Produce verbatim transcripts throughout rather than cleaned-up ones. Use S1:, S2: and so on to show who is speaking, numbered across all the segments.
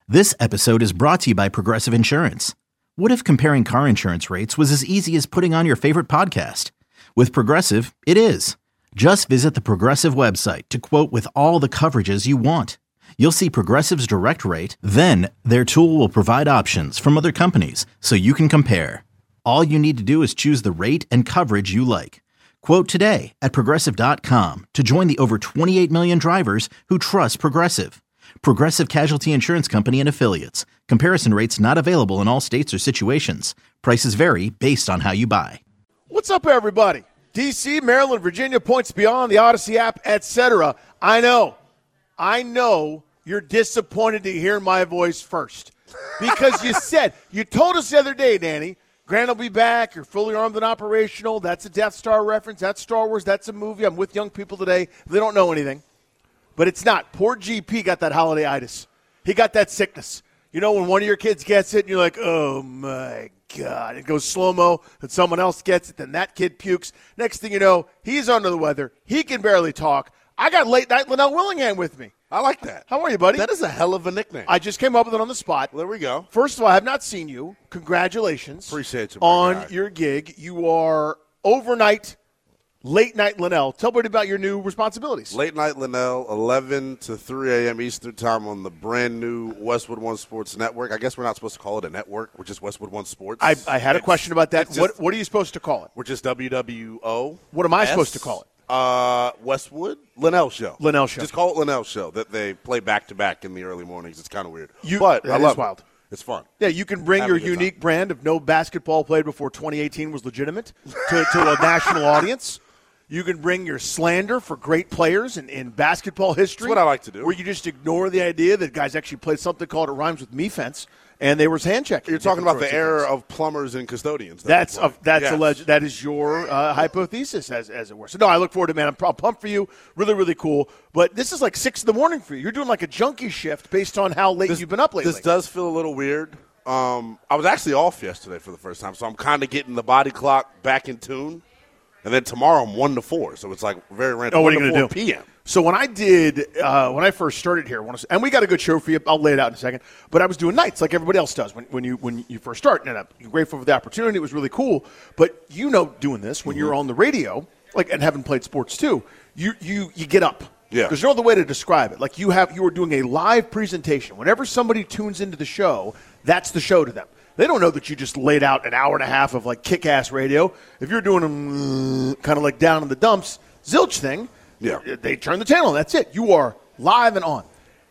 S1: This episode is brought to you by Progressive Insurance. What if comparing car insurance rates was as easy as putting on your favorite podcast? With Progressive, it is. Just visit the Progressive website to quote with all the coverages you want. You'll see Progressive's direct rate, then their tool will provide options from other companies so you can compare. All you need to do is choose the rate and coverage you like. Quote today at Progressive dot com to join the over twenty-eight million drivers who trust Progressive. Progressive Casualty Insurance Company and Affiliates. Comparison rates not available in all states or situations. Prices vary based on how you buy.
S2: What's up, everybody? D C, Maryland, Virginia, Points Beyond, the Odyssey app, et cetera. I know, I know you're disappointed to hear my voice first because you said, you told us the other day, Danny, Grant will be back, you're fully armed and operational. That's a Death Star reference. That's Star Wars. That's a movie. I'm with young people today. They don't know anything. But it's not. Poor G P got that holiday-itis. He got that sickness. You know when one of your kids gets it and you're like, oh, my God. It goes slow-mo, and someone else gets it, then that kid pukes. Next thing you know, he's under the weather. He can barely talk. I got late-night Linnell Willingham with me.
S3: I like that.
S2: How are you, buddy?
S3: That is a hell of a nickname.
S2: I just came up with it on the spot.
S3: Well, there we go.
S2: First of all, I have not seen you. Congratulations.
S3: Appreciate you, my
S2: on
S3: guy.
S2: your gig. You are overnight, late-night Linnell. Tell everybody about your new responsibilities.
S3: Late night Linnell, eleven to three a.m. Eastern time on the brand new Westwood One Sports Network. I guess we're not supposed to call it a network. We're just Westwood One Sports.
S2: I, I had a
S3: It's-
S2: question about that.
S3: just-
S2: What What are you supposed to call it?
S3: We're just W W O.
S2: What am I supposed to call it?
S3: Uh, Westwood Linnell Show.
S2: Linnell Show.
S3: Just call it Linnell Show. That they play back to back in the early mornings. It's kind of weird.
S2: You-
S3: but
S2: that
S3: I
S2: is
S3: love
S2: wild.
S3: it. It's fun.
S2: Yeah, you can bring
S3: Have
S2: your
S3: a good
S2: unique
S3: time.
S2: brand of no basketball played before twenty eighteen was legitimate to, to a national audience. You can bring your slander for great players in, in basketball history.
S3: That's what I like to do.
S2: Where you just ignore the idea that guys actually played something called it rhymes with me fence, and they were hand checking.
S3: You're talking about
S2: Different
S3: the
S2: sorts
S3: era
S2: things.
S3: of plumbers and custodians. that
S2: That's
S3: we play.
S2: a, that's
S3: Yes.
S2: alleged. That is your uh, hypothesis, as as it were. So no, I look forward to it, man. I'm, I'm pumped for you. Really, really cool. But this is like six in the morning for you. You're doing like a junkie shift based on how late
S3: This-
S2: you've been up lately.
S3: This does feel a little weird. Um, I was actually off yesterday for the first time, so I'm kind of getting the body clock back in tune. And then tomorrow I'm one to four, so it's like very random.
S2: Oh, what are
S3: one
S2: you
S3: to
S2: going
S3: four
S2: to do?
S3: P M.
S2: So when I did, uh, when I first started here, and we got a good show for you. I'll lay it out in a second. But I was doing nights like everybody else does when, when you when you first start. And I'm grateful for the opportunity. It was really cool. But you know, doing this when
S3: Mm-hmm.
S2: you're on the radio, like and having played sports too, you you you get up.
S3: Yeah.
S2: There's no other way to describe it. Like you have, you are doing a live presentation. Whenever somebody tunes into the show, that's the show to them. They don't know that you just laid out an hour and a half of like kick-ass radio. If you're doing them kind of like down in the dumps, zilch thing,
S3: Yeah.
S2: they turn the channel. That's it. You are live and on.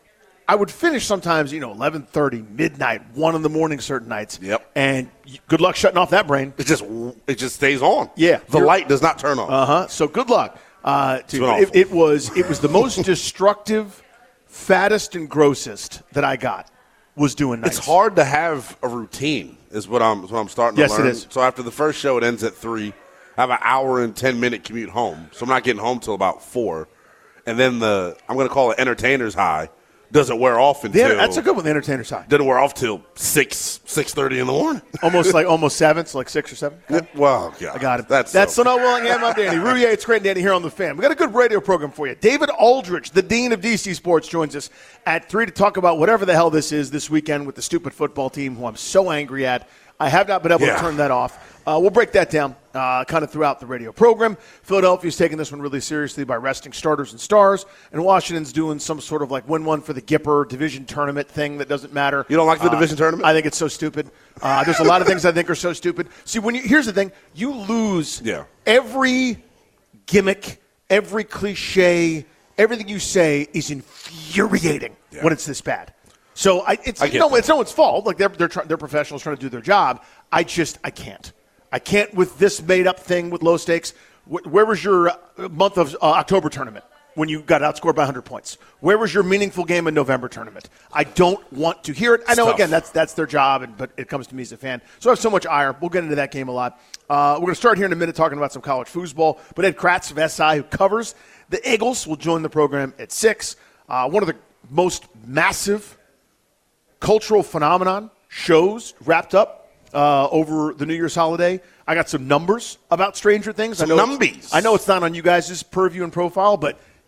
S2: I would finish sometimes, you know, eleven thirty, midnight, one in the morning certain nights.
S3: Yep.
S2: And y- good luck shutting off that brain.
S3: It just it just stays on.
S2: Yeah.
S3: The
S2: You're-
S3: light does not turn on.
S2: Uh-huh. So good luck. Uh, to
S3: been
S2: it,
S3: awful.
S2: it was it was the most destructive, fattest, and grossest that I got was doing nights.
S3: It's hard to have a routine, is what I'm is what I'm starting
S2: Yes,
S3: to
S2: it
S3: learn.
S2: is.
S3: So after the first show, it ends at three. I have an hour and ten minute commute home, so I'm not getting home till about four. And then the I'm going to call it entertainer's high doesn't wear off
S2: The
S3: until
S2: enter- that's a good one, the entertainer's high.
S3: doesn't wear off till six six thirty in the morning.
S2: Almost like almost seven, so like six or seven.
S3: Well, yeah,
S2: I got it.
S3: That's
S2: That's
S3: so,
S2: Linnell Willingham. I'm Danny Rouhier. It's Grant and Danny here on The Fan. We got a good radio program for you. David Aldridge, the Dean of D C Sports, joins us at three to talk about whatever the hell this is this weekend with the stupid football team who I'm so angry at. I have not been able
S3: Yeah.
S2: to turn that off. Uh, we'll break that down uh, kind of throughout the radio program. Philadelphia's taking this one really seriously by resting starters and stars, and Washington's doing some sort of like win one for the Gipper division tournament thing that doesn't matter.
S3: You don't like the
S2: Uh,
S3: division tournament?
S2: I think it's so stupid. Uh, there's a lot of things I think are so stupid. See, when you, here's the thing: you lose
S3: Yeah.
S2: every gimmick, every cliche, everything you say is infuriating
S3: Yeah.
S2: when it's this bad. So I, it's
S3: I get
S2: no,
S3: that.
S2: it's no one's fault. Like they're they're, try, they're professionals trying to do their job. I just I can't. I can't with this made up thing with low stakes. Wh- Where was your uh, month of uh, October tournament when you got outscored by one hundred points? Where was your meaningful game in November tournament? I don't want to hear it. I know,
S3: tough.
S2: again, that's that's their job, and, but it comes to me as a fan. So I have so much ire. We'll get into that game a lot. Uh, we're going to start here in a minute talking about some college foosball. But Ed Kratz of S I, who covers the Eagles, will join the program at six. Uh, one of the most massive cultural phenomenon shows wrapped up uh, over the New Year's holiday. I got some numbers about Stranger Things.
S3: Some
S2: I know it's-
S3: numbies.
S2: I know it's not on you guys' purview and profile, but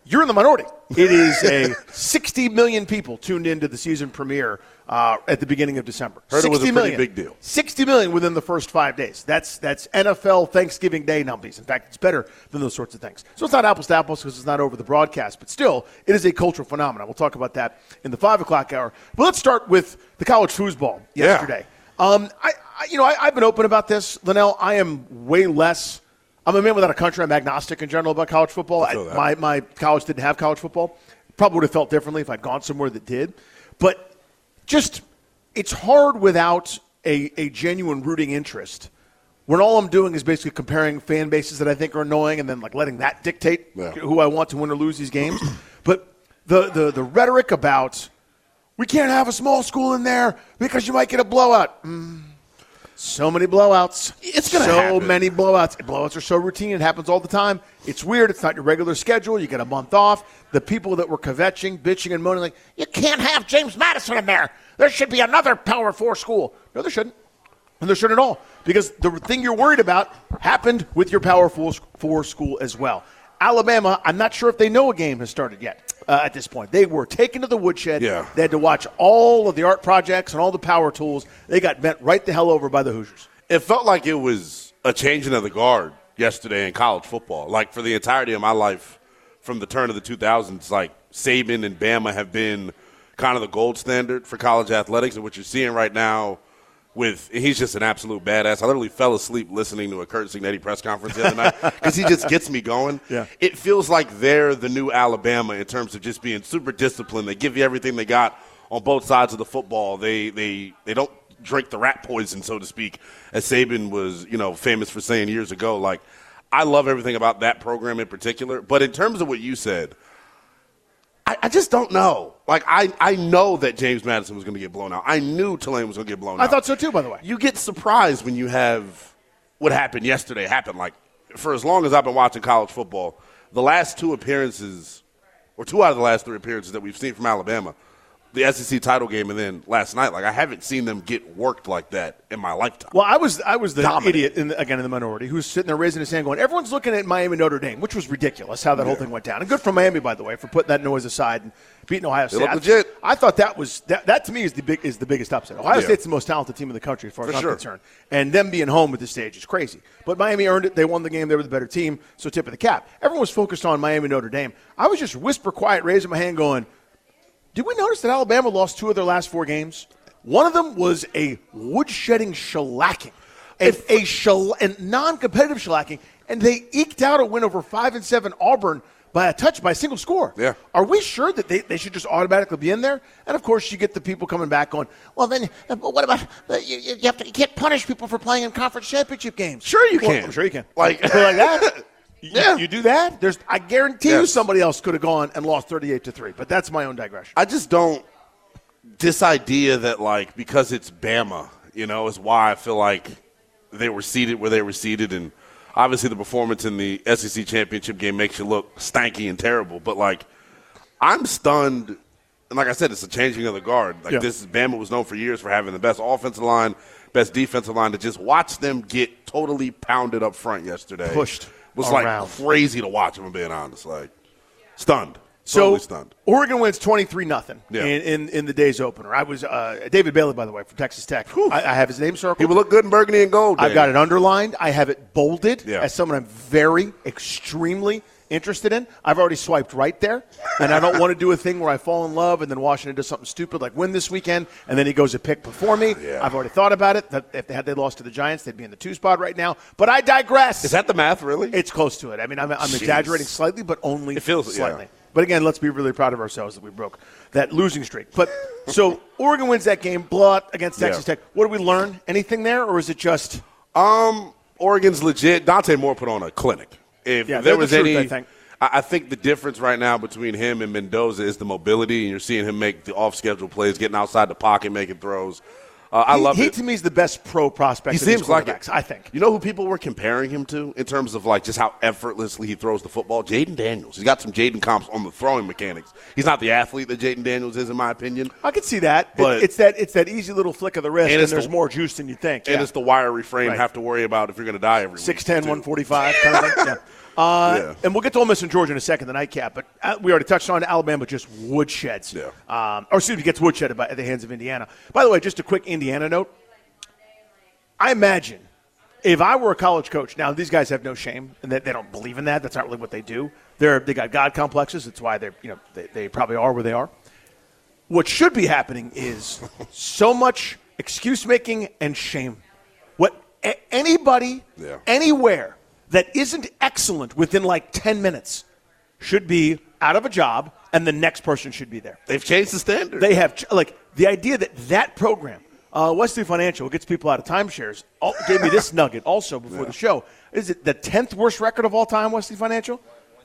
S2: you're in the minority. It is a sixty million people tuned into the season premiere uh, at the beginning of December.
S3: Heard it was a pretty
S2: million.
S3: big deal.
S2: sixty million within the first five days. That's that's N F L Thanksgiving Day numbers. In fact, it's better than those sorts of things. So it's not apples to apples because it's not over the broadcast, but still, it is a cultural phenomenon. We'll talk about that in the five o'clock hour. But let's start with the college foosball yesterday. Yeah. Um, I, I, you know, I, I've been open about this, Linnell. I am way less. I'm a man without a country. I'm agnostic in general about college football. I, my my college didn't have college football. Probably would have felt differently if I'd gone somewhere that did. But just it's hard without a, a genuine rooting interest when all I'm doing is basically comparing fan bases that I think are annoying and then like letting that dictate yeah. who I want to win or lose these games. But the, the, the rhetoric about we can't have a small school in there because you might get a blowout. Mm. So many blowouts.
S3: It's going to
S2: so
S3: happen.
S2: So many blowouts. Blowouts are so routine. It happens all the time. It's weird. It's not your regular schedule. You get a month off. The people that were kvetching, bitching, and moaning like, you can't have James Madison in there. There should be another Power Four school. No, there shouldn't. And there shouldn't at all. Because the thing you're worried about happened with your Power Four school as well. Alabama, I'm not sure if they know a game has started yet uh, at this point. They were taken to the woodshed.
S3: Yeah.
S2: They had to watch all of the art projects and all the power tools. They got bent right the hell over by the Hoosiers.
S3: It felt like it was a changing of the guard yesterday in college football. Like for the entirety of my life, from the turn of the two thousands, like Saban and Bama have been kind of the gold standard for college athletics. And what you're seeing right now with – he's just an absolute badass. I literally fell asleep listening to a Kurt Cignetti press conference the other night because he just gets me going.
S2: Yeah.
S3: It feels like they're the new Alabama in terms of just being super disciplined. They give you everything they got on both sides of the football. They they they don't drink the rat poison, so to speak, as Saban was, you know, famous for saying years ago. Like, I love everything about that program in particular. But in terms of what you said, I, I just don't know. Like, I, I know that James Madison was going to get blown out. I knew Tulane was going to get blown
S2: I
S3: out.
S2: I thought so too, by the way.
S3: You get surprised when you have what happened yesterday happen. Like, for as long as I've been watching college football, the last two appearances, or two out of the last three appearances that we've seen from Alabama, the S E C title game and then last night, like I haven't seen them get worked like that in my lifetime.
S2: Well, I was I was the
S3: Dominant.
S2: idiot, in the, again, in the minority, who's sitting there raising his hand going, everyone's looking at Miami Notre Dame, which was ridiculous how that yeah. whole thing went down. And good for Miami, by the way, for putting that noise aside and beating Ohio State.
S3: They look legit.
S2: I, I thought that was that, that to me is the big is the biggest upset. Ohio
S3: yeah.
S2: State's the most talented team in the country as far as
S3: for
S2: I'm
S3: sure.
S2: concerned. And them being home at this stage is crazy. But Miami earned it. They won the game. They were the better team. So tip of the cap. Everyone was focused on Miami Notre Dame. I was just whisper quiet, raising my hand going, did we notice that Alabama lost two of their last four games? One of them was a woodshedding shellacking, a, a, shell, a non-competitive shellacking, and they eked out a win over five and seven Auburn by a touch, by a single score.
S3: Yeah.
S2: Are we sure that they, they should just automatically be in there? And, of course, you get the people coming back going, well, then uh, what about uh, – you, you, have to, you can't punish people for playing in conference championship games.
S3: Sure you
S2: well,
S3: can.
S2: I'm sure you can.
S3: Like,
S2: like that?
S3: Yeah.
S2: You, you do that? There's, I guarantee
S3: yes.
S2: you somebody else could have gone and lost thirty-eight to three, but that's my own digression.
S3: I just don't – this idea that, like, because it's Bama, you know, is why I feel like they were seated where they were seated. And obviously the performance in the S E C championship game makes you look stanky and terrible. But, like, I'm stunned. And like I said, it's a changing of the guard. Like,
S2: yeah.
S3: this Bama was known for years for having the best offensive line, best defensive line. To just watch them get totally pounded up front yesterday.
S2: Pushed.
S3: Was
S2: around.
S3: like crazy to watch, if I'm being honest. Like, stunned.
S2: So
S3: totally stunned.
S2: Oregon wins twenty-three nothing
S3: yeah.
S2: in, in, in the day's opener. I was uh, David Bailey, by the way, from Texas Tech. I, I have his name circled.
S3: He would look good in burgundy and gold.
S2: I've got it underlined. I have it bolded
S3: yeah.
S2: as someone I'm very, extremely interested in. I've already swiped right there, and I don't want to do a thing where I fall in love and then Washington does something stupid like win this weekend, and then he goes a pick before me.
S3: Yeah.
S2: I've already thought about it. That if they had they lost to the Giants, they'd be in the two spot right now. But I digress.
S3: Is that the math, really?
S2: It's close to it. I mean, I'm, I'm exaggerating slightly, but only
S3: it feels,
S2: slightly.
S3: Yeah.
S2: But again, let's be really proud of ourselves that we broke that losing streak. But so Oregon wins that game, blowout against Texas
S3: yeah.
S2: Tech. What do we learn? Anything there, or is it just?
S3: Um, Oregon's legit. Dante Moore put on a clinic. If
S2: Yeah,
S3: there was
S2: the truth,
S3: any,
S2: I think.
S3: I, I think the difference right now between him and Mendoza is the mobility, and you're seeing him make the off-schedule plays, getting outside the pocket, making throws. Uh, I
S2: he,
S3: love
S2: he,
S3: it.
S2: He, to me, is the best pro prospect
S3: He
S2: of these
S3: seems like it.
S2: I think.
S3: You know who people were comparing him to in terms of, like, just how effortlessly he throws the football? Jaden Daniels. He's got some Jaden comps on the throwing mechanics. He's not the athlete that Jaden Daniels is, in my opinion.
S2: I could see that.
S3: But
S2: it, it's that it's that easy little flick of the wrist, and, and there's the, more juice than you think.
S3: And
S2: yeah.
S3: it's the wiry frame
S2: right.
S3: have to worry about if you're going to die every
S2: six
S3: week.
S2: ten, one forty-five kind of thing. Yeah. Uh,
S3: yeah.
S2: And we'll get to Ole Miss and Georgia in a second, the nightcap. But uh, we already touched on Alabama just woodsheds.
S3: Yeah.
S2: Um, or excuse me, gets woodshedded by, at the hands of Indiana. By the way, just a quick Indiana note. I imagine if I were a college coach, now these guys have no shame, and they, they don't believe in that. That's not really what they do. They're they got God complexes. That's why they're you know they, they probably are where they are. What should be happening is so much excuse making and shame. What a- anybody
S3: yeah.
S2: anywhere that isn't excellent within like ten minutes should be out of a job, and the next person should be there.
S3: They've changed the standard.
S2: They have like the idea that that program. Uh, Wesley Financial gets people out of timeshares. All, gave me this nugget also before
S3: yeah.
S2: the show. Is it the tenth worst record of all time, Wesley Financial?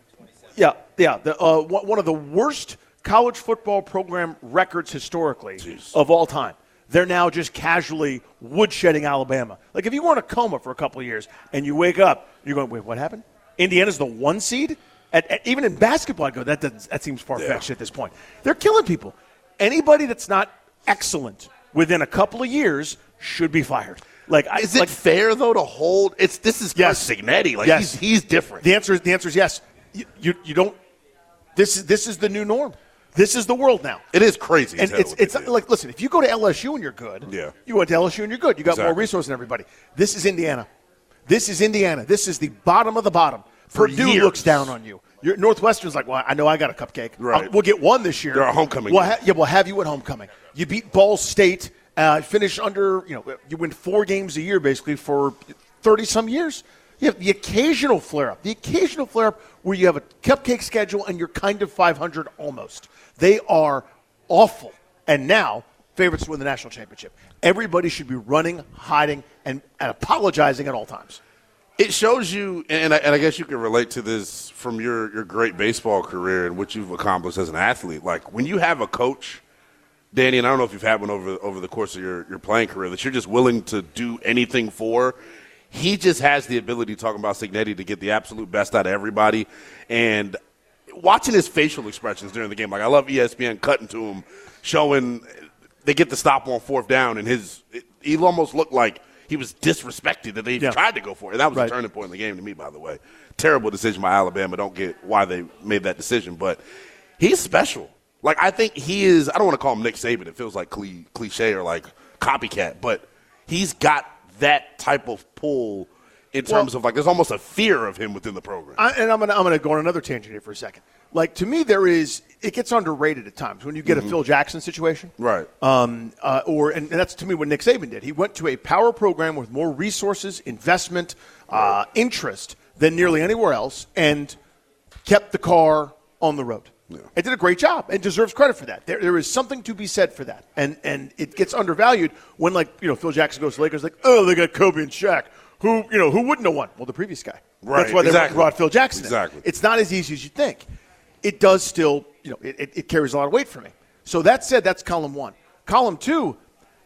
S2: Yeah, yeah. The, uh, one of the worst college football program records historically
S3: Jeez.
S2: of all time. They're now just casually woodshedding Alabama. Like if you were in a coma for a couple of years and you wake up, you're going, wait, what happened? Indiana's the one seed? At, at, even in basketball, I go, that, doesn't, that seems far-fetched
S3: yeah.
S2: at this point. They're killing people. Anybody that's not excellent within a couple of years should be fired. Like, I,
S3: is it
S2: like,
S3: fair though to hold? It's this is
S2: yes,
S3: Cignetti. Like
S2: yes.
S3: he's he's different.
S2: The answer is the answer is yes. You, you you don't. This is this is the new norm. This is the world now.
S3: It is crazy.
S2: And it's it's like listen. If you go to L S U and you're good,
S3: yeah.
S2: you went to L S U and you're good. You got
S3: exactly.
S2: more resources than everybody. This is Indiana. This is Indiana. This is the bottom of the bottom.
S3: For
S2: Purdue
S3: years.
S2: looks down on you. Your Northwestern's like, well, I know I got a cupcake.
S3: Right.
S2: I'll, we'll get one this year.
S3: They're a homecoming
S2: We'll
S3: game.
S2: ha- yeah, we'll have you at homecoming. You beat Ball State. Uh, finish under, you know, you win four games a year basically for thirty-some years. You have the occasional flare-up, the occasional flare-up where you have a cupcake schedule and you're kind of five hundred almost. They are awful. And now, favorites to win the national championship. Everybody should be running, hiding, and, and apologizing at all times.
S3: It shows you, and I, and I guess you can relate to this from your, your great baseball career and what you've accomplished as an athlete. Like, when you have a coach, Danny, and I don't know if you've had one over over the course of your, your playing career, that you're just willing to do anything for. He just has the ability, talking about Cignetti, to get the absolute best out of everybody. And watching his facial expressions during the game, like I love E S P N cutting to him, showing they get the stop on fourth down, and his it, he almost looked like he was disrespected that they
S2: yeah.
S3: tried to go for it. And that was
S2: right.
S3: a turning point in the game to me, by the way. Terrible decision by Alabama. Don't get why they made that decision, but he's special. Like, I think he is – I don't want to call him Nick Saban. It feels like cliche or like copycat. But he's got that type of pull in terms well, of, like, there's almost a fear of him within the program.
S2: I, and I'm going to I'm gonna go on another tangent here for a second. Like, to me, there is – it gets underrated at times when you get mm-hmm. a Phil Jackson situation.
S3: Right.
S2: Um, uh, or and, and that's, to me, what Nick Saban did. He went to a power program with more resources, investment, right. uh, interest than nearly anywhere else and kept the car on the road. Yeah. It did a great job and deserves credit for that. There, there is something to be said for that. And and it gets undervalued when, like, you know, Phil Jackson goes to the Lakers, like, oh, they got Kobe and Shaq. Who, you know, who wouldn't have won? Well, the previous guy.
S3: Right.
S2: That's why
S3: exactly.
S2: they brought Phil Jackson
S3: Exactly.
S2: in. It's not as easy as you think. It does still, you know, it, it, it carries a lot of weight for me. So that said, that's column one. Column two,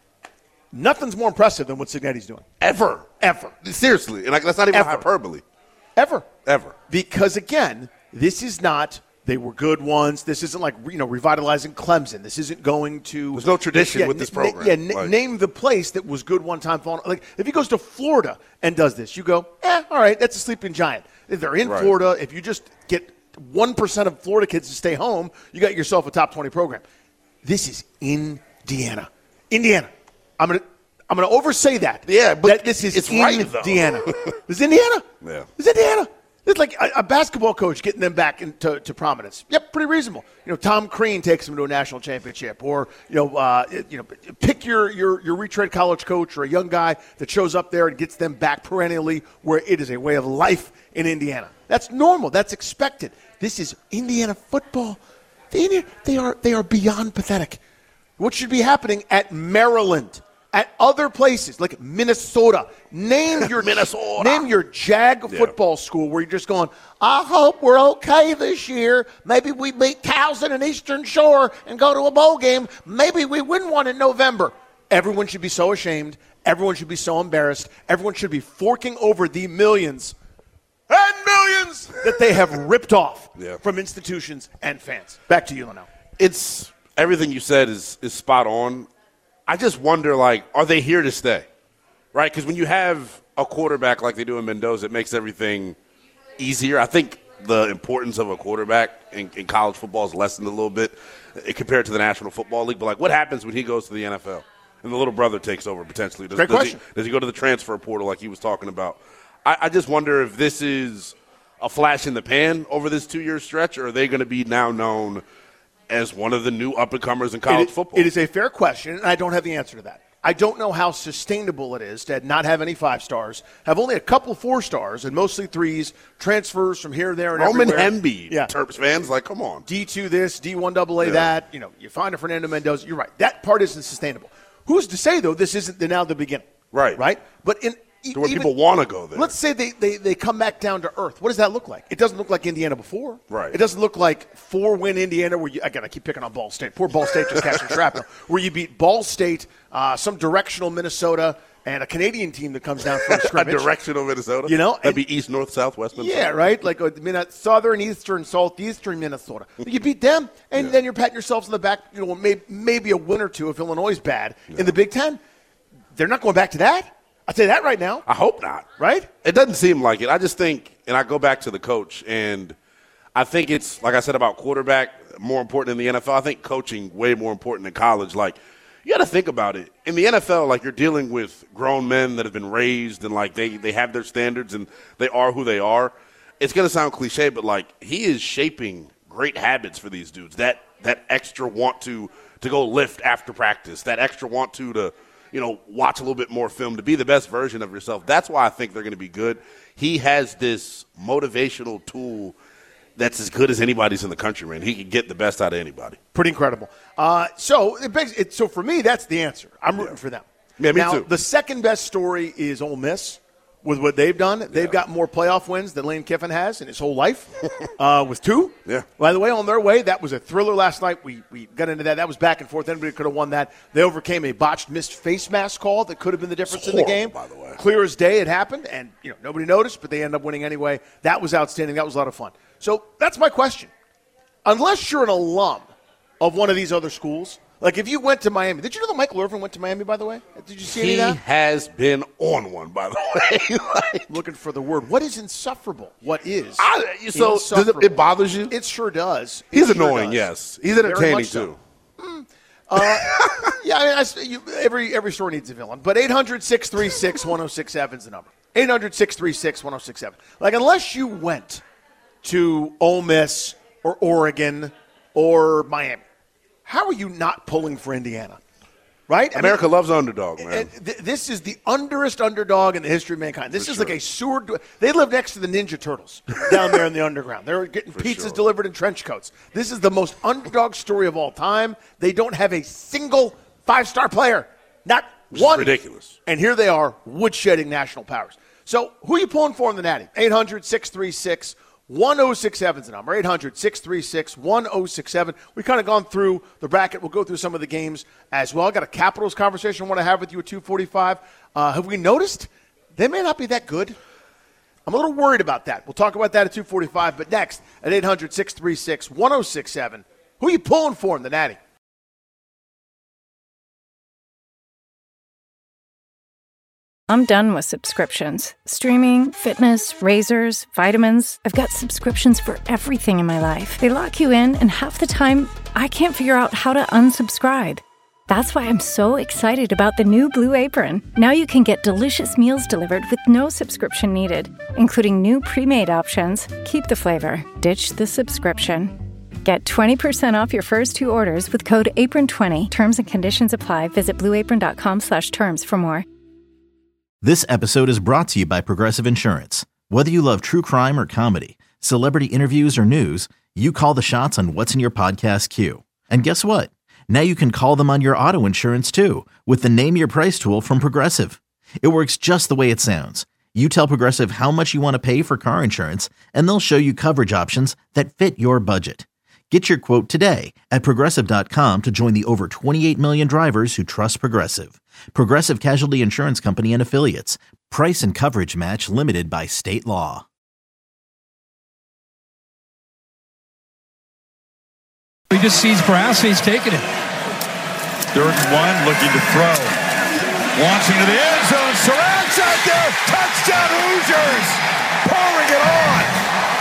S2: nothing's more impressive than what Cignetti's doing.
S3: Ever.
S2: Ever.
S3: Seriously. And like, that's not even
S2: Ever.
S3: hyperbole.
S2: Ever.
S3: Ever.
S2: Because, again, this is not – they were good ones. This isn't like, you know, revitalizing Clemson. This isn't going to –
S3: There's no tradition
S2: yeah,
S3: with this
S2: n-
S3: program.
S2: Yeah, n-
S3: like,
S2: name the place that was good one time. Like, if he goes to Florida and does this, you go, eh, all right, that's a sleeping giant. If they're in
S3: right.
S2: Florida, if you just get one percent of Florida kids to stay home, you got yourself a top twenty program. This is Indiana. Indiana. I'm going to – I'm going to oversay that.
S3: Yeah, but
S2: that this is
S3: it's right,
S2: Indiana. This is Indiana.
S3: Yeah.
S2: This is Indiana. It's like a, a basketball coach getting them back into to prominence. Yep, pretty reasonable. You know, Tom Crean takes them to a national championship, or you know, uh, you know, pick your your your retread college coach or a young guy that shows up there and gets them back perennially, where it is a way of life in Indiana. That's normal. That's expected. This is Indiana football. They, they are they are beyond pathetic. What should be happening at Maryland? At other places like Minnesota, name your
S3: Minnesota.
S2: name your Jag
S3: Yeah.
S2: football school where you're just going, I hope we're okay this year. Maybe we beat Towson and Eastern Shore and go to a bowl game. Maybe we win one in November. Everyone should be so ashamed. Everyone should be so embarrassed. Everyone should be forking over the millions and millions that they have ripped off
S3: Yeah.
S2: from institutions and fans. Back to you, Linnell.
S3: It's everything you said is is spot on. I just wonder, like, are they here to stay? Right? Because when you have a quarterback like they do in Mendoza, it makes everything easier. I think the importance of a quarterback in, in college football is lessened a little bit compared to the National Football League. But, like, what happens when he goes to the N F L and the little brother takes over potentially? Does,
S2: Great
S3: does
S2: question.
S3: He, does he go to the transfer portal like he was talking about? I, I just wonder if this is a flash in the pan over this two-year stretch, or are they going to be now known as one of the new up-and-comers in college
S2: it,
S3: football?
S2: It is a fair question, and I don't have the answer to that. I don't know how sustainable it is to not have any five stars, have only a couple four stars, and mostly threes, transfers from here, there, and
S3: Roman
S2: everywhere.
S3: Hemby, yeah. Terps fans, like, come on.
S2: D two this, D one double A
S3: yeah.
S2: that. You know, you find a Fernando Mendoza. You're right. That part isn't sustainable. Who's to say, though, this isn't the, now the beginning?
S3: Right.
S2: Right? But in
S3: to where even, people want to go there.
S2: Let's say they, they, they come back down to earth. What does that look like? It doesn't look like Indiana before.
S3: Right.
S2: It doesn't look like four-win Indiana where you – again, I keep picking on Ball State. Poor Ball State just catching shrapnel. Where you beat Ball State, uh, some directional Minnesota, and a Canadian team that comes down for a scrimmage.
S3: A directional Minnesota?
S2: You know?
S3: That'd be east, north, south, west Minnesota.
S2: Yeah, right? Like a, southern, eastern, southeastern Minnesota. You beat them, and yeah. then you're patting yourselves on the back, you know, maybe, maybe a win or two if Illinois is bad. Yeah. In the Big Ten, they're not going back to that. I'll tell you that right now.
S3: I hope not.
S2: Right?
S3: It doesn't seem like it. I just think, and I go back to the coach, and I think it's, like I said about quarterback, more important in the N F L. I think coaching way more important in college. Like, you got to think about it. In the N F L, like, you're dealing with grown men that have been raised and, like, they, they have their standards and they are who they are. It's going to sound cliche, but, like, he is shaping great habits for these dudes. That that extra want to to go lift after practice, that extra want to to – you know, watch a little bit more film to be the best version of yourself. That's why I think they're going to be good. He has this motivational tool that's as good as anybody's in the country, man. He can get the best out of anybody.
S2: Pretty incredible. Uh, so, it begs, it, so for me, that's the answer. I'm rooting
S3: yeah.
S2: for them.
S3: Yeah, me
S2: now,
S3: too.
S2: The second best story is Ole Miss. With what they've done, they've
S3: yeah.
S2: got more playoff wins than Lane Kiffin has in his whole life, uh, with two.
S3: Yeah.
S2: By the way, on their way, that was a thriller last night. We we got into that. That was back and forth. Anybody could have won that. They overcame a botched missed face mask call that could have been the difference
S3: horrible,
S2: in the game.
S3: By the way,
S2: clear as day, it happened, and you know nobody noticed, but they ended up winning anyway. That was outstanding. That was a lot of fun. So that's my question. Unless you're an alum of one of these other schools. Like, if you went to Miami, did you know that Michael Irvin went to Miami, by the way? Did you see
S3: he
S2: any of that?
S3: He has been on one, by the way.
S2: like, Looking for the word. What is insufferable? What is
S3: I, So does it, it bothers you?
S2: It sure does. It
S3: He's
S2: sure
S3: annoying,
S2: does.
S3: yes. He's entertaining,
S2: so.
S3: too.
S2: Mm. Uh, yeah, I mean, I, you, every, every story needs a villain. But eight hundred, six three six, one oh six seven is the number. eight hundred, six three six, one oh six seven. Like, unless you went to Ole Miss or Oregon or Miami, how are you not pulling for Indiana? Right?
S3: America I mean, loves underdog,
S2: th-
S3: man.
S2: this is the underest underdog in the history of mankind. This
S3: for
S2: is
S3: sure.
S2: like a sewer. They live next to the Ninja Turtles down there in the underground. They're getting for pizzas sure. delivered in trench coats. This is the most underdog story of all time. They don't have a single five-star player. Not
S3: Which
S2: one.
S3: Is ridiculous.
S2: And here they are, woodshedding national powers. So who are you pulling for in the Natty? eight hundred, six three six, one oh six seven is the number. eight hundred, six three six, one oh six seven. We've kind of gone through the bracket. We'll go through some of the games as well. I got a Capitals conversation I want to have with you at two forty-five. Uh, have we noticed they may not be that good? I'm a little worried about that. We'll talk about that at two forty-five. But next, at eight hundred, six three six, one oh six seven, who are you pulling for in the Natty?
S4: I'm done with subscriptions. Streaming, fitness, razors, vitamins. I've got subscriptions for everything in my life. They lock you in, and half the time, I can't figure out how to unsubscribe. That's why I'm so excited about the new Blue Apron. Now you can get delicious meals delivered with no subscription needed, including new pre-made options. Keep the flavor, ditch the subscription. Get twenty percent off your first two orders with code apron twenty. Terms and conditions apply. Visit blueapron.com slash terms for more.
S1: This episode is brought to you by Progressive Insurance. Whether you love true crime or comedy, celebrity interviews or news, you call the shots on what's in your podcast queue. And guess what? Now you can call them on your auto insurance too with the Name Your Price tool from Progressive. It works just the way it sounds. You tell Progressive how much you want to pay for car insurance, and they'll show you coverage options that fit your budget. Get your quote today at Progressive dot com to join the over twenty-eight million drivers who trust Progressive. Progressive Casualty Insurance Company and Affiliates. Price and coverage match limited by state law.
S5: He just sees grass and he's taking it.
S6: Third and one, looking to throw.
S5: Launching to the end zone. Surratt's out there. Touchdown Hoosiers. Pouring it on.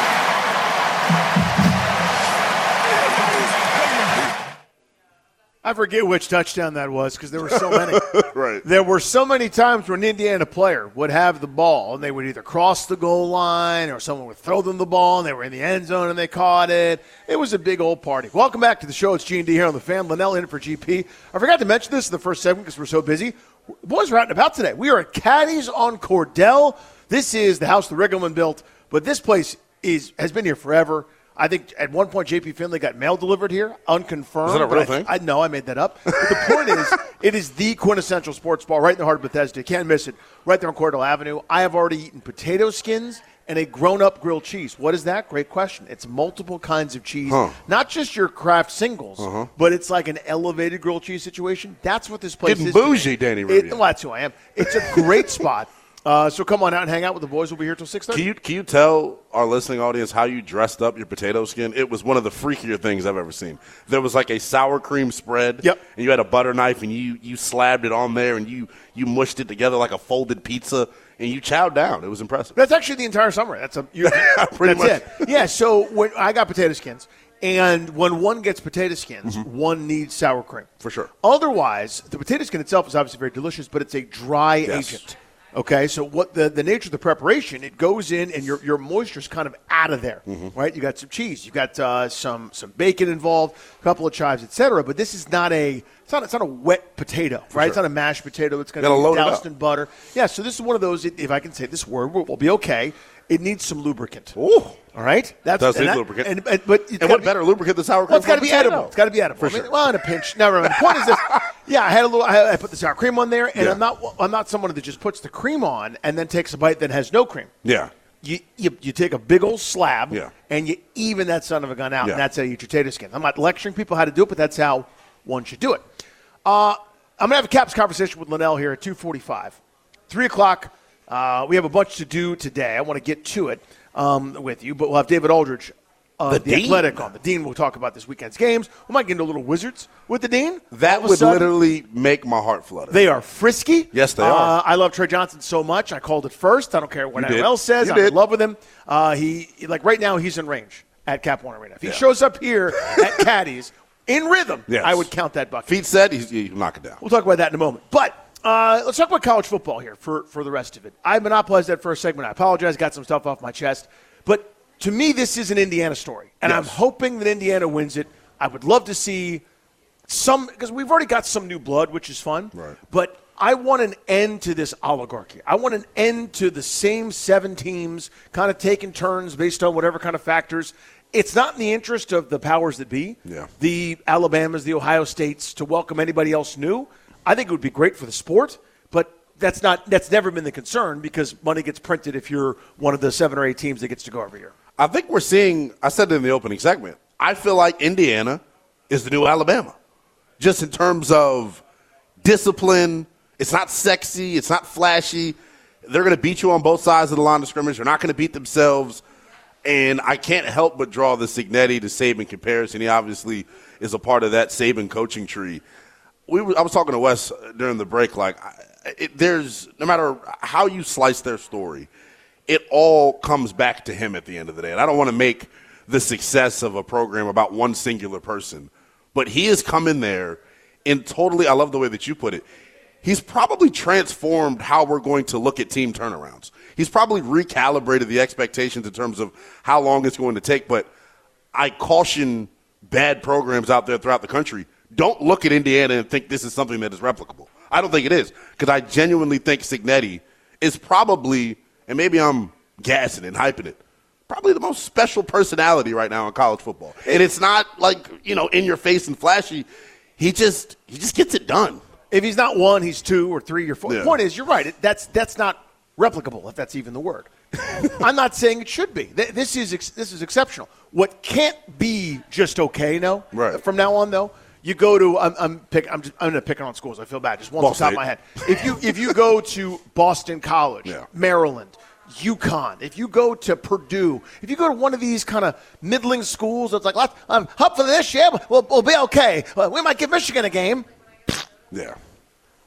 S2: I forget which touchdown that was because there were so many.
S3: Right.
S2: There were so many times when an Indiana player would have the ball and they would either cross the goal line or someone would throw them the ball and they were in the end zone and they caught it. It was a big old party. Welcome back to the show. It's G and D here on the Fan. Linnell in for G P. I forgot to mention this in the first segment because we're so busy. Boys are out and about today. We are at Caddy's on Cordell. This is the house the Riggleman built, but this place is has been here forever. I think at one point J P Finley got mail delivered here, unconfirmed.
S3: Is that a real
S2: I,
S3: thing?
S2: I know I made that up. But the point is, it is the quintessential sports bar right in the heart of Bethesda. You can't miss it. Right there on Cordell Avenue. I have already eaten potato skins and a grown-up grilled cheese. What is that? Great question. It's multiple kinds of cheese,
S3: huh.
S2: not just your Kraft singles, uh-huh. but it's like an elevated grilled cheese situation. That's what this place
S3: Getting
S2: is.
S3: Getting bougie, Danny Rubio.
S2: It, well, that's who I am. It's a great spot. Uh, so come on out and hang out with the boys. We'll be here till six thirty.
S3: Can you, can you tell our listening audience how you dressed up your potato skin? It was one of the freakier things I've ever seen. There was like a sour cream spread,
S2: yep.
S3: and you had a butter knife, and you, you slabbed it on there, and you, you mushed it together like a folded pizza, and you chowed down. It was impressive.
S2: That's actually the entire summer. That's a you,
S3: Pretty
S2: that's
S3: much.
S2: it. Yeah, so when I got potato skins, and when one gets potato skins, mm-hmm. one needs sour cream.
S3: For sure.
S2: Otherwise, the potato skin itself is obviously very delicious, but it's a dry
S3: yes.
S2: agent. Okay, so what the, the nature of the preparation, it goes in and your your moisture's kind of out of there, mm-hmm. right? You got some cheese, you got uh, some some bacon involved, a couple of chives, et cetera. But this is not a it's not it's not a wet potato,
S3: For
S2: right?
S3: sure.
S2: It's not a mashed potato. It's going
S3: to
S2: to
S3: be
S2: be doused in butter. Yeah, so this is one of those. If I can say this word, will we'll be okay. It needs some lubricant.
S3: Ooh.
S2: All right,
S3: that's does need
S2: that,
S3: lubricant.
S2: And, and, but
S3: and what be, better lubricant than sour cream?
S2: Well, it's got to be edible. It's got to be edible.
S3: For
S2: I mean,
S3: sure.
S2: Well, in a pinch. Never mind. The point is this. Yeah, I had a little. I, I put the sour cream on there, and
S3: yeah.
S2: I'm not. I'm not someone that just puts the cream on and then takes a bite that has no cream.
S3: Yeah.
S2: You you, you take a big old slab,
S3: yeah.
S2: and you even that son of a gun out,
S3: yeah.
S2: and that's how you eat your potato skin. I'm not lecturing people how to do it, but that's how one should do it. Uh, I'm gonna have a Caps conversation with Linnell here at two forty-five, three o'clock. Uh, we have a bunch to do today. I want to get to it. Um, with you, but we'll have David Aldridge, uh, the, the Athletic, on. The Dean will talk about this weekend's games. We might get into a little Wizards with the Dean.
S3: That would sudden, literally make my heart flutter.
S2: They are frisky.
S3: Yes, they
S2: uh,
S3: are.
S2: I love Trey Johnson so much. I called it first. I don't care what
S3: you
S2: anyone
S3: did.
S2: else says.
S3: You
S2: I'm
S3: did.
S2: in love with him. Uh, he like right now he's in range at Cap One Arena. If he
S3: yeah.
S2: shows up here at Caddy's in rhythm,
S3: yes.
S2: I would count that bucket.
S3: Feet set, he's, he's knock it down.
S2: We'll talk about that in a moment, but. Uh, let's talk about college football here for, for the rest of it. I monopolized that first segment. I apologize. Got some stuff off my chest. But to me, this is an Indiana story. And yes. I'm hoping that Indiana wins it. I would love to see some – because we've already got some new blood, which is fun.
S3: Right.
S2: But I want an end to this oligarchy. I want an end to the same seven teams kind of taking turns based on whatever kind of factors. It's not in the interest of the powers that be,
S3: yeah.
S2: the Alabamas, the Ohio States, to welcome anybody else new. I think it would be great for the sport, but that's not that's never been the concern because money gets printed if you're one of the seven or eight teams that gets to go every year.
S3: I think we're seeing, I said it in the opening segment, I feel like Indiana is the new Alabama. Just in terms of discipline, it's not sexy, it's not flashy. They're going to beat you on both sides of the line of scrimmage. They're not going to beat themselves. And I can't help but draw the Cignetti to Saban comparison. He obviously is a part of that Saban coaching tree. We were, I was talking to Wes during the break, like, it, there's no matter how you slice their story, it all comes back to him at the end of the day. And I don't want to make the success of a program about one singular person, but he has come in there and totally, I love the way that you put it, he's probably transformed how we're going to look at team turnarounds. He's probably recalibrated the expectations in terms of how long it's going to take, but I caution bad programs out there throughout the country. Don't look at Indiana and think this is something that is replicable. I don't think it is, because I genuinely think Cignetti is probably, and maybe I'm gassing and hyping it, probably the most special personality right now in college football. And it's not like, you know, in your face and flashy. He just he just gets it done.
S2: If he's not one, he's two or three or four.
S3: Yeah.
S2: The point is, you're right. It, that's that's not replicable, if that's even the word. I'm not saying it should be. This is this is exceptional. What can't be just okay, no,
S3: right.
S2: from now on, though, you go to I'm I'm pick, I'm, just, I'm gonna pick on schools. I feel bad. Just one off the top of my head. If you if you go to Boston College,
S3: yeah.
S2: Maryland, UConn, if you go to Purdue, if you go to one of these kind of middling schools that's like, um, hopefully this year we'll, we'll be okay. Well, we might give Michigan a game.
S3: Yeah.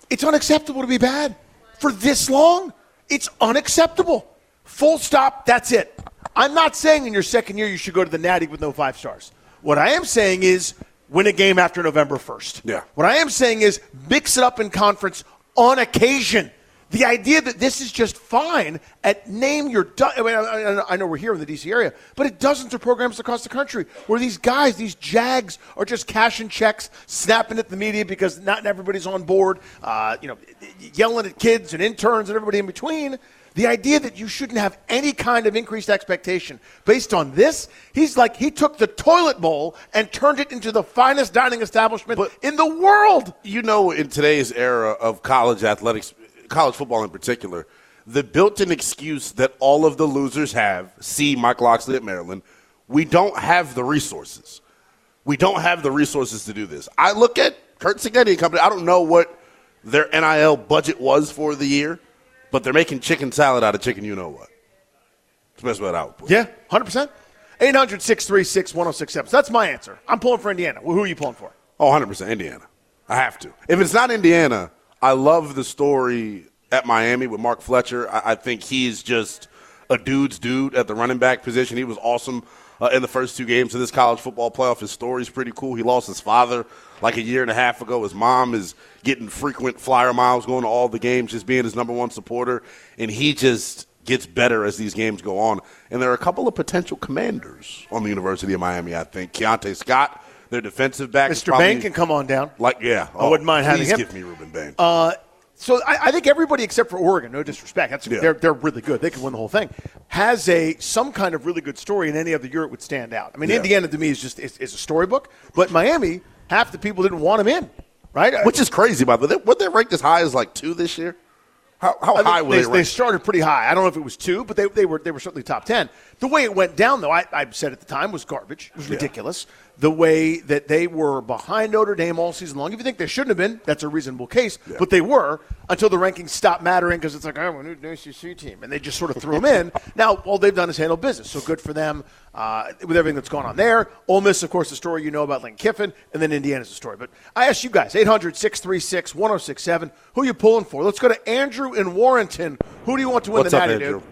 S2: It's unacceptable to be bad for this long. It's unacceptable. Full stop. That's it. I'm not saying in your second year you should go to the Natty with no five stars. What I am saying is win a game after November first.
S3: Yeah.
S2: What I am saying is mix it up in conference on occasion. The idea that this is just fine at name your do- – I mean, I, I know we're here in the D C area, but it dozens of programs across the country where these guys, these Jags, are just cashing checks, snapping at the media because not everybody's on board, uh, you know, yelling at kids and interns and everybody in between. The idea that you shouldn't have any kind of increased expectation based on this, he's like he took the toilet bowl and turned it into the finest dining establishment but, in the world.
S3: You know, in today's era of college athletics – college football in particular, the built-in excuse that all of the losers have, see Mike Locksley at Maryland, we don't have the resources. We don't have the resources to do this. I look at Kurt Cignetti and company. I don't know what their N I L budget was for the year, but they're making chicken salad out of chicken you-know-what. That's the best way I would put it.
S2: Yeah, one hundred percent. eight hundred, six three six, one oh six seven. So that's my answer. I'm pulling for Indiana. Well, who are you pulling for?
S3: Oh, one hundred percent Indiana. I have to. If it's not Indiana – I love the story at Miami with Mark Fletcher. I, I think he's just a dude's dude at the running back position. He was awesome uh, in the first two games of this college football playoff. His story's pretty cool. He lost his father like a year and a half ago. His mom is getting frequent flyer miles, going to all the games, just being his number one supporter. And he just gets better as these games go on. And there are a couple of potential commanders on the University of Miami, I think. Keontae Scott, their defensive back.
S2: Mister Bain can come on down.
S3: Like, yeah.
S2: I oh, wouldn't mind having him.
S3: Please give me Ruben Bain.
S2: Uh, so I, I think everybody except for Oregon, no disrespect, that's,
S3: yeah.
S2: they're, they're really good. They can win the whole thing. Has a some kind of really good story, and any other year it would stand out. I mean, yeah. Indiana to me is just is, is a storybook, but Miami, half the people didn't want him in, right?
S3: Which is crazy, by the way. Were they ranked as high as like two this year? How, how
S2: I mean,
S3: high were
S2: they,
S3: they ranked?
S2: They started pretty high. I don't know if it was two, but they, they were they were certainly top ten. The way it went down, though, I, I said at the time, was garbage. It was ridiculous. Yeah. The way that they were behind Notre Dame all season long. If you think they shouldn't have been, that's a reasonable case. Yeah. But they were until the rankings stopped mattering because it's like, oh, we're a new A C C team. And they just sort of threw them in. Now, all they've done is handle business. So good for them uh, with everything that's going on there. Ole Miss, of course, the story you know about Lane Kiffin. And then Indiana's the story. But I asked you guys, eight hundred, six three six, one oh six seven, who are you pulling for? Let's go to Andrew in Warrenton. Who do you want to win
S3: What's
S2: the
S3: up,
S2: Natty,
S3: Andrew?
S2: dude?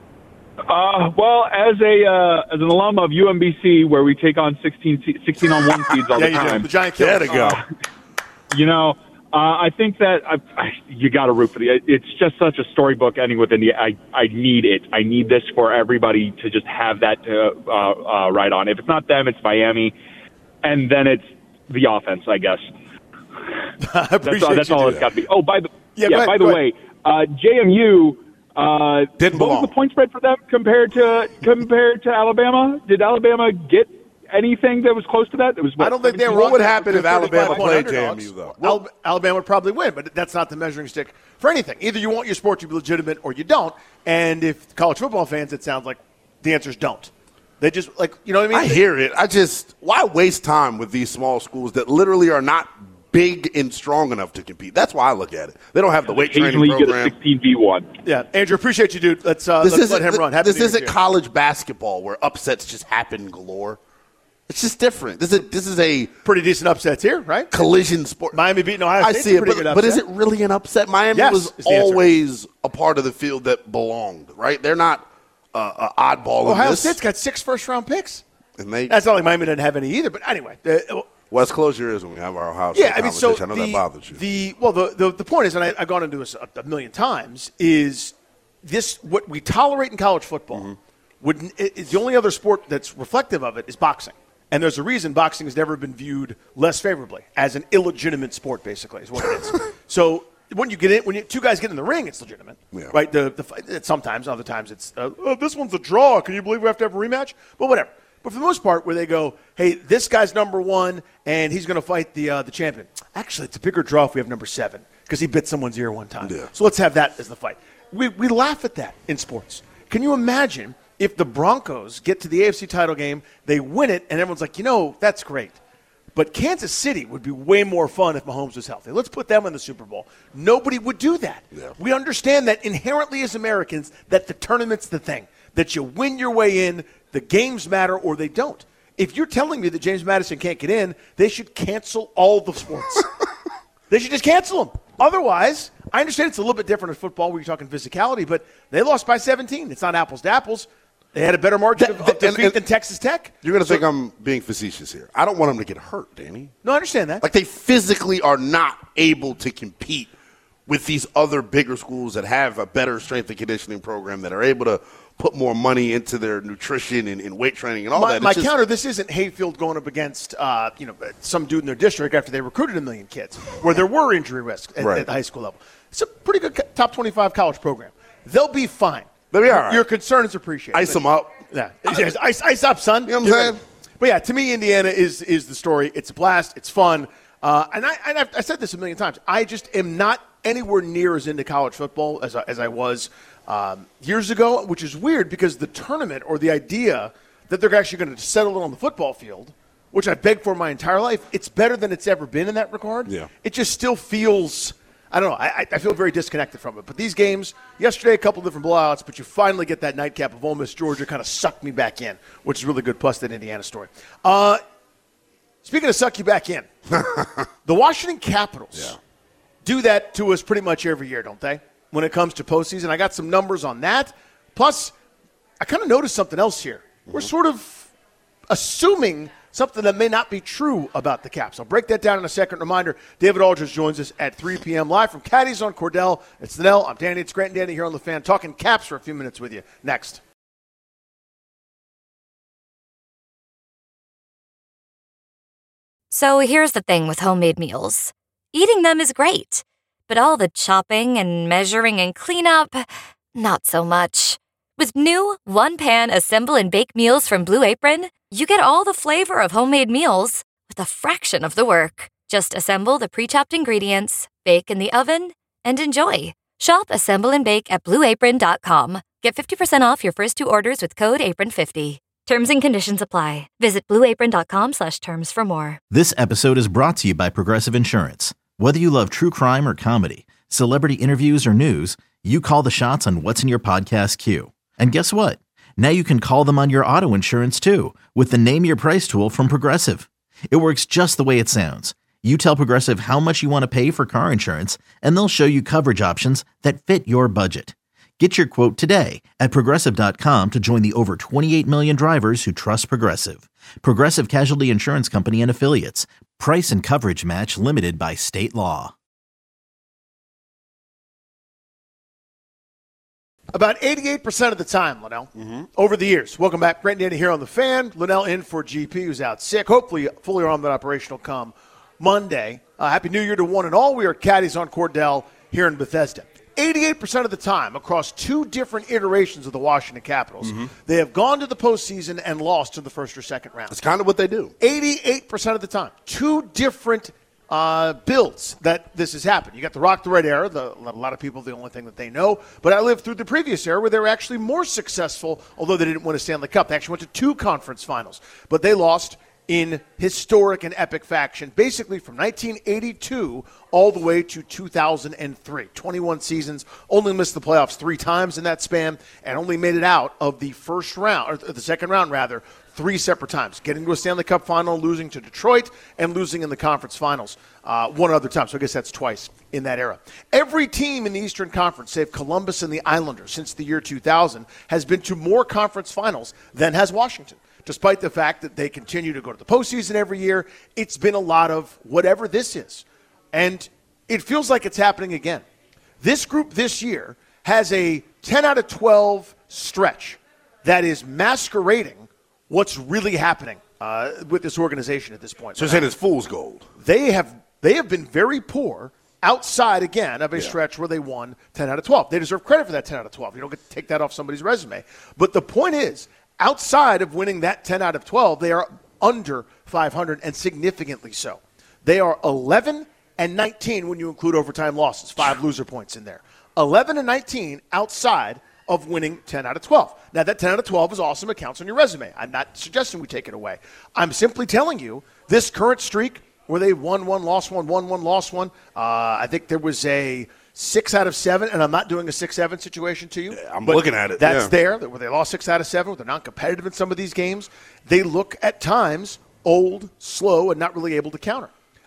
S6: Uh, well, as a uh, as an alum of U M B C, where we take on sixteen, sixteen on one seeds all
S2: yeah,
S6: the time,
S2: you do. The Giant Killers.
S3: There to go.
S6: Uh, you know, uh, I think that I, I, you got to root for the. It's just such a storybook ending with India. I I need it. I need this for everybody to just have that to uh, uh, ride on. If it's not them, it's Miami, and then it's the offense, I guess.
S2: I appreciate
S6: that's all, that's
S2: you
S6: all
S2: do
S6: it's
S2: that.
S6: got to be. Oh, by the
S2: yeah,
S6: yeah
S2: ahead,
S6: by the way, uh, J M U. Uh,
S3: Didn't
S6: what
S3: belong.
S6: was the point spread for them compared to compared to Alabama? Did Alabama get anything that was close to that? It was. What,
S2: I don't think they were.
S3: What would happen if
S2: they're
S3: Alabama
S2: thirty-five
S3: played J M
S2: underdogs.
S3: U, though?
S2: Well, Alabama would probably win, but that's not the measuring stick for anything. Either you want your sport to be legitimate or you don't. And if college football fans, it sounds like the answer is don't. They just, like, you know what I mean?
S3: I hear it. I just, why waste time with these small schools that literally are not big and strong enough to compete? That's why I look at it. They don't have the weight training
S6: Occasionally you get a
S3: program.
S6: sixteen v one.
S2: Yeah, Andrew, appreciate you, dude. Let's, uh,
S3: This
S2: let's let
S3: isn't
S2: him run. Happy
S3: this
S2: New Year
S3: isn't
S2: to you.
S3: college basketball where upsets just happen galore. It's just different. This is this is a
S2: Pretty decent upsets here, right?
S3: collision sport.
S2: Miami beating Ohio
S3: I
S2: State.
S3: see it,
S2: pretty
S3: but,
S2: good
S3: but is
S2: upset.
S3: it really an upset? Miami
S2: Yes,
S3: was
S2: is the answer.
S3: always a part of the field that belonged, right? They're not uh, an oddball in
S2: Ohio
S3: this.
S2: State's got six first-round picks.
S3: And they,
S2: That's not like Miami doesn't have any either. But anyway, uh,
S3: Wes, close your ears when we have our Ohio State
S2: yeah, I mean, so
S3: conversation. I know
S2: the,
S3: that bothers you.
S2: the well, the, the the point is, and I, I've gone into this a, a million times, is this what we tolerate in college football?
S3: Mm-hmm.
S2: Would it, it's the only other sport that's reflective of it is boxing, and there's a reason boxing has never been viewed less favorably as an illegitimate sport. Basically, is what it is. So when you get in, when you, two guys get in the ring, it's legitimate,
S3: Yeah.
S2: right? The, the sometimes, other times, it's uh, oh, this one's a draw. Can you believe we have to have a rematch? But whatever. But for the most part, where they go, hey, this guy's number one, and he's going to fight the uh, the champion. Actually, it's a bigger draw if we have number seven because he bit someone's ear one time.
S3: Yeah.
S2: So let's have that as the fight. We we laugh at that in sports. Can you imagine if the Broncos get to the A F C title game, they win it, and everyone's like, you know, that's great. But Kansas City would be way more fun if Mahomes was healthy. Let's put them in the Super Bowl. Nobody would do that.
S3: Yeah.
S2: We understand that inherently as Americans that the tournament's the thing, that you win your way in, the games matter or they don't. If you're telling me that James Madison can't get in, they should cancel all the sports. They should just cancel them. Otherwise, I understand it's a little bit different in football where you're talking physicality, but they lost by seventeen. It's not apples to apples. They had a better margin of, of defeat and, than Texas Tech.
S3: You're going to
S2: so,
S3: think I'm being facetious here. I don't want them to get hurt, Danny.
S2: No, I understand that.
S3: Like, they physically are not able to compete with these other bigger schools that have a better strength and conditioning program, that are able to put more money into their nutrition and, and weight training and all
S2: my,
S3: that. It's
S2: my
S3: just,
S2: counter, this isn't Hayfield going up against uh, you know some dude in their district after they recruited a million kids, where there were injury risks at,
S3: right.
S2: at the high school level. It's a pretty good top twenty-five college program. They'll be fine.
S3: They'll be all right.
S2: Your concern is appreciated.
S3: Ice them up.
S2: Yeah, ice, ice up, son.
S3: You know what I'm saying?
S2: But yeah, to me, Indiana is is the story. It's a blast. It's fun. Uh, and I, and I've I said this a million times. I just am not anywhere near as into college football as I, as I was um, years ago, which is weird because the tournament or the idea that they're actually going to settle it on the football field, which I begged for my entire life, it's better than it's ever been in that regard.
S3: Yeah.
S2: It just still feels, I don't know, I, I feel very disconnected from it. But these games, yesterday a couple different blowouts, but you finally get that nightcap of Ole Miss, Georgia kind of sucked me back in, which is really good, plus that Indiana story. Uh, speaking of suck you back in, the Washington Capitals
S3: yeah.
S2: do that to us pretty much every year, don't they? When it comes to postseason, I got some numbers on that. Plus, I kind of noticed something else here. Mm-hmm. We're sort of assuming something that may not be true about the Caps. I'll break that down in a second. Reminder, David Aldridge joins us at three p.m. live from Caddies on Cordell. It's the Nell. I'm Danny. It's Grant and Danny here on The Fan, talking Caps for a few minutes with you. Next.
S7: So here's the thing with homemade meals. Eating them is great, but all the chopping and measuring and cleanup, not so much. With new one-pan assemble and bake meals from Blue Apron, you get all the flavor of homemade meals with a fraction of the work. Just assemble the pre-chopped ingredients, bake in the oven, and enjoy. Shop Assemble and Bake at blue apron dot com. Get fifty percent off your first two orders with code apron fifty. Terms and conditions apply. Visit blue apron dot com slash terms for more.
S1: This episode is brought to you by Progressive Insurance. Whether you love true crime or comedy, celebrity interviews or news, you call the shots on what's in your podcast queue. And guess what? Now you can call them on your auto insurance too with the Name Your Price tool from Progressive. It works just the way it sounds. You tell Progressive how much you want to pay for car insurance, and they'll show you coverage options that fit your budget. Get your quote today at progressive dot com to join the over twenty-eight million drivers who trust Progressive. Progressive Casualty Insurance Company and Affiliates. Price and coverage match limited by state law.
S2: About eighty-eight percent of the time, Linnell, mm-hmm. over the years. Welcome back. Brent and Danny here on The Fan. Linnell in for G P, who's out sick. Hopefully fully armed and operational come Monday. Uh, Happy New Year to one and all. We are Caddies on Cordell here in Bethesda. eighty-eight percent of the time, across two different iterations of the Washington Capitals, mm-hmm. they have gone to the postseason and lost in the first or second round.
S3: That's kind of what they do.
S2: eighty-eight percent of the time. Two different uh, builds that this has happened. You got the Rock the Red era, the, a lot of people, the only thing that they know. But I lived through the previous era where they were actually more successful, although they didn't win a Stanley Cup. They actually went to two conference finals. But they lost in historic and epic fashion, basically from nineteen eighty-two all the way to two thousand three. twenty-one seasons, only missed the playoffs three times in that span, and only made it out of the first round, or the second round rather, three separate times, getting to a Stanley Cup final, losing to Detroit, and losing in the conference finals uh, one other time. So I guess that's twice in that era. Every team in the Eastern Conference, save Columbus and the Islanders, since the year two thousand, has been to more conference finals than has Washington. Despite the fact that they continue to go to the postseason every year, it's been a lot of whatever this is. And it feels like it's happening again. This group this year has a ten out of twelve stretch that is masquerading what's really happening uh, with this organization at this point.
S3: So you're saying it's fool's gold.
S2: They have they have been very poor outside, again, of a
S3: yeah.
S2: stretch where they won ten out of twelve. They deserve credit for that ten out of twelve. You don't get to take that off somebody's resume. But the point is, outside of winning that ten out of twelve, they are under five hundred, and significantly so. They are eleven and nineteen when you include overtime losses, five loser points in there. eleven and nineteen outside of winning ten out of twelve. Now, that ten out of twelve is awesome. It counts on your resume. I'm not suggesting we take it away. I'm simply telling you this current streak where they won one, lost one, won one, lost one, uh, I think there was a six out of seven, and I'm not doing a six seven situation to you.
S3: Yeah, I'm looking at it.
S2: That's
S3: yeah.
S2: there, where they lost six out of seven, where they're not competitive in some of these games. They look at times old, slow, and not really able to counter.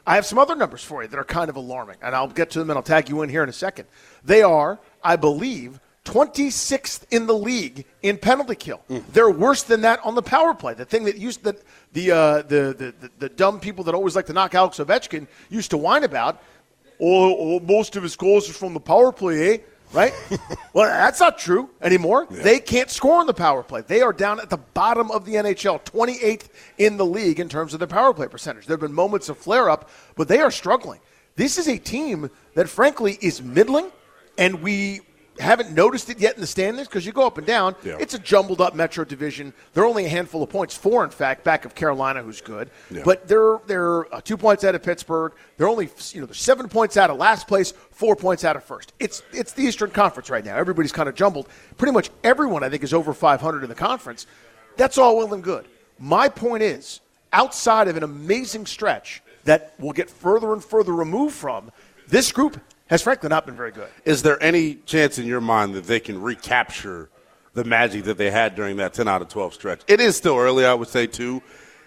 S2: I have some other numbers for you that are kind of alarming, and I'll get to them and I'll tag you in here in a second. They are, I believe, twenty-sixth in the league in penalty kill. Mm. They're worse than that on the power play. The thing that used that the, uh, the, the the the dumb people that always like to knock Alex Ovechkin used to whine about. Oh, oh most of his goals are from the power play, eh? Right? Well, that's not true anymore. Yeah. They can't score on the power play. They are down at the bottom of the N H L, twenty-eighth in the league in terms of their power play percentage. There have been moments of flare-up, but they are struggling. This is a team that, frankly, is middling, and we haven't noticed it yet in the standings because you go up and down. Yeah. It's a jumbled-up Metro division. They're only a handful of points, four, in fact, back of Carolina, who's good. Yeah. But they're they're uh, two points out of Pittsburgh. They're only you know they're seven points out of last place, four points out of first. It's it's the Eastern Conference right now. Everybody's kind of jumbled. Pretty much everyone, I think, is over five hundred in the conference. That's all well and good. My point is, outside of an amazing stretch that we'll get further and further removed from, this group has frankly not been very good.
S3: Is there any chance in your mind that they can recapture the magic that they had during that ten out of twelve stretch? It is still early, I would say, too,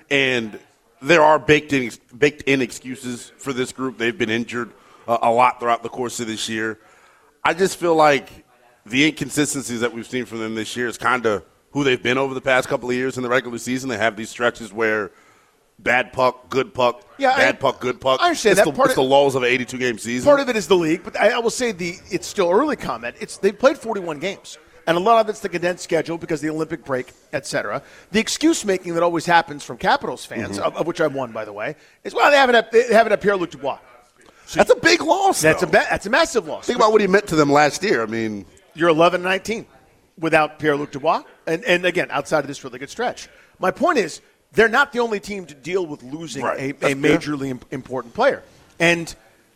S3: and there are baked in, baked in excuses for this group. They've been injured uh, a lot throughout the course of this year. I just feel like the inconsistencies that we've seen from them this year is kind of who they've been over the past couple of years in the regular season. They have these stretches where bad puck, good puck,
S2: yeah,
S3: bad
S2: I,
S3: puck, good puck.
S2: I understand
S3: it's
S2: that.
S3: The,
S2: part
S3: it's
S2: of,
S3: the lulls of an eighty-two game season.
S2: Part of it is the league, but I, I will say the it's still early comment. It's they've played forty-one games, and a lot of it's the condensed schedule because of the Olympic break, et cetera. The excuse-making that always happens from Capitals fans, mm-hmm. of, of which I'm one, by the way, is, well, they haven't had, they haven't had Pierre-Luc Dubois.
S3: So that's a big loss,
S2: That's
S3: though.
S2: a, that's a massive loss.
S3: Think about what he meant to them last year. I mean,
S2: you're eleven and nineteen without Pierre-Luc Dubois, and, and again, outside of this really good stretch. My point is, they're not the only team to deal with losing right. a, a majorly imp- important player. And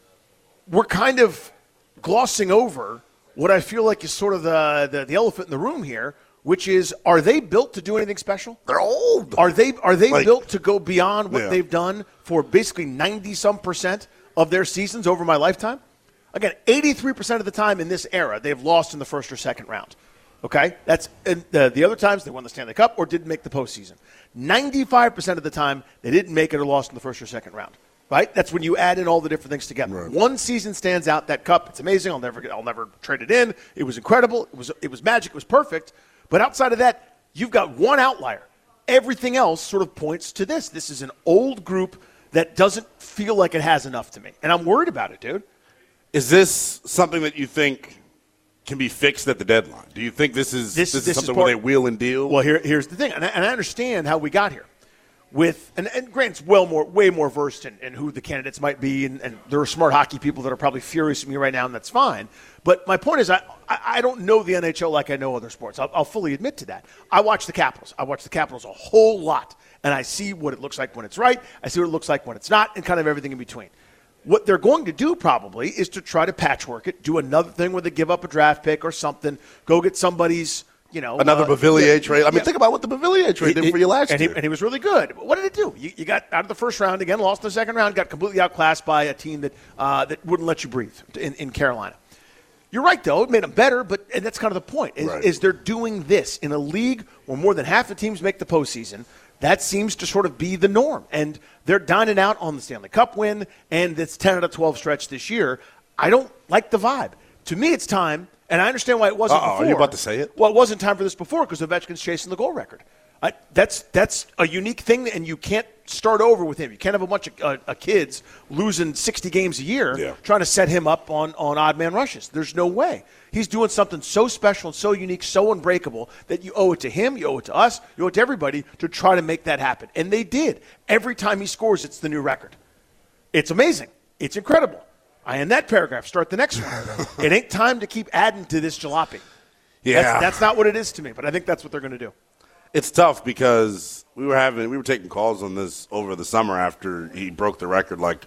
S2: we're kind of glossing over what I feel like is sort of the, the, the elephant in the room here, which is, are they built to do anything special?
S3: They're old.
S2: Are they are they
S3: like,
S2: built to go beyond what
S3: yeah.
S2: they've done for basically ninety-some percent of their seasons over my lifetime? Again, eighty-three percent of the time in this era, they've lost in the first or second round. Okay? That's and the, the other times they won the Stanley Cup or didn't make the postseason. ninety-five percent of the time, they didn't make it or lost in the first or second round. Right? That's when you add in all the different things together. Right. One season stands out. That cup, it's amazing. I'll never get, I'll never trade it in. It was incredible. It was it was magic. It was perfect. But outside of that, you've got one outlier. Everything else sort of points to this. This is an old group that doesn't feel like it has enough to me. And I'm worried about it, dude.
S3: Is this something that you think can be fixed at the deadline? Do you think this is this, this, this is something is part, where they wheel and deal?
S2: Well, here, here's the thing, and I, and I understand how we got here. With and, and Grant's well more, way more versed in, in who the candidates might be, and, and there are smart hockey people that are probably furious at me right now, and that's fine. But my point is, I, I, I don't know the N H L like I know other sports. I'll, I'll fully admit to that. I watch the Capitals. I watch the Capitals a whole lot, and I see what it looks like when it's right. I see what it looks like when it's not, and kind of everything in between. What they're going to do probably is to try to patchwork it, do another thing where they give up a draft pick or something, go get somebody's, you know.
S3: Another uh, Beauvillier yeah, trade. I mean, yeah. think about what the Beauvillier trade
S2: it,
S3: did for you last
S2: and
S3: year.
S2: He, and he was really good. But what did it do? You, you got out of the first round again, lost in the second round, got completely outclassed by a team that uh, that wouldn't let you breathe in, in Carolina. You're right, though. It made them better, but and that's kind of the point, is,
S3: right.
S2: is they're doing this in a league where more than half the teams make the postseason. That seems to sort of be the norm. And they're dining out on the Stanley Cup win and this ten out of twelve stretch this year. I don't like the vibe. To me, it's time, and I understand why it wasn't
S3: Uh-oh,
S2: before.
S3: Are you about to say it?
S2: Well, it wasn't time for this before because Ovechkin's chasing the goal record. I, that's that's a unique thing, and you can't start over with him. You can't have a bunch of uh, uh, kids losing sixty games a year
S3: yeah.
S2: trying to set him up on, on odd man rushes. There's no way. He's doing something so special and so unique, so unbreakable, that you owe it to him, you owe it to us, you owe it to everybody to try to make that happen. And they did. Every time he scores, it's the new record. It's amazing. It's incredible. I end that paragraph. Start the next one. It ain't time to keep adding to this jalopy.
S3: Yeah.
S2: That's, that's not what it is to me, but I think that's what they're going to do.
S3: It's tough because we were having we were taking calls on this over the summer after he broke the record. Like,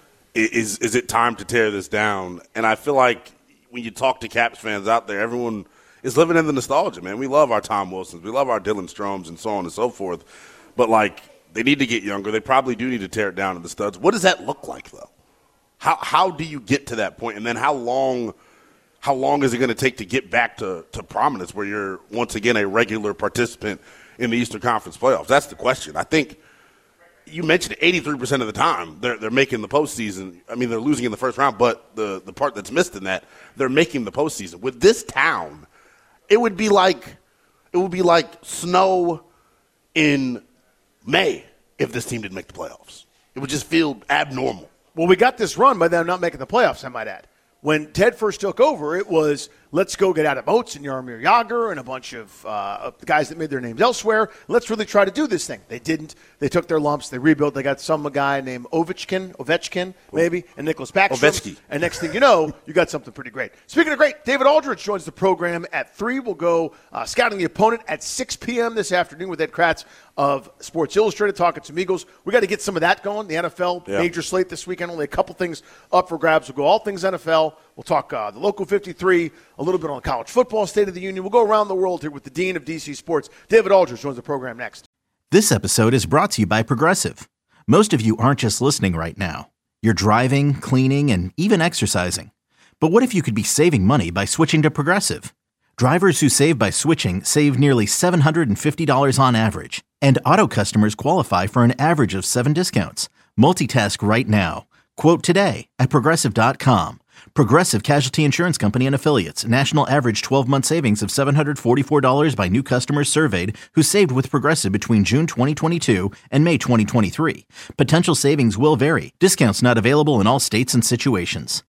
S3: is is it time to tear this down? And I feel like when you talk to Caps fans out there, everyone is living in the nostalgia, man. We love our Tom Wilsons, we love our Dylan Stromes, and so on and so forth. But like, they need to get younger. They probably do need to tear it down to the studs. What does that look like, though? How how do you get to that point, and then how long? How long is it going to take to get back to, to prominence where you're, once again, a regular participant in the Eastern Conference playoffs? That's the question. I think you mentioned eighty-three percent of the time they're they're making the postseason. I mean, they're losing in the first round, but the, the part that's missed in that, they're making the postseason. With this town, it would be like it would be like snow in May if this team didn't make the playoffs. It would just feel abnormal.
S2: Well, we got this run by them not making the playoffs, I might add. When Ted first took over, it was, let's go get Adam Oates and Jaromir Jagr and a bunch of uh, guys that made their names elsewhere. Let's really try to do this thing. They didn't. They took their lumps. They rebuilt. They got some guy named Ovechkin, Ovechkin maybe, and Nicholas Backstrom.
S3: Ovechkin.
S2: And next thing you know, you got something pretty great. Speaking of great, David Aldridge joins the program at three. We'll go uh, scouting the opponent at six p.m. this afternoon with Ed Kratz of Sports Illustrated talking some Eagles. We got to get some of that going. The N F L
S3: yeah.
S2: major slate this weekend. Only a couple things up for grabs. We'll go all things N F L. We'll talk uh, the local fifty-three, a little bit on college football, State of the Union. We'll go around the world here with the Dean of D C Sports. David Aldridge joins the program next.
S1: This episode is brought to you by Progressive. Most of you aren't just listening right now. You're driving, cleaning, and even exercising. But what if you could be saving money by switching to Progressive? Drivers who save by switching save nearly seven hundred fifty dollars on average. And auto customers qualify for an average of seven discounts. Multitask right now. Quote today at Progressive dot com. Progressive Casualty Insurance Company and Affiliates. National average twelve-month savings of seven hundred forty-four dollars by new customers surveyed who saved with Progressive between June twenty twenty-two and May twenty twenty-three. Potential savings will vary. Discounts not available in all states and situations.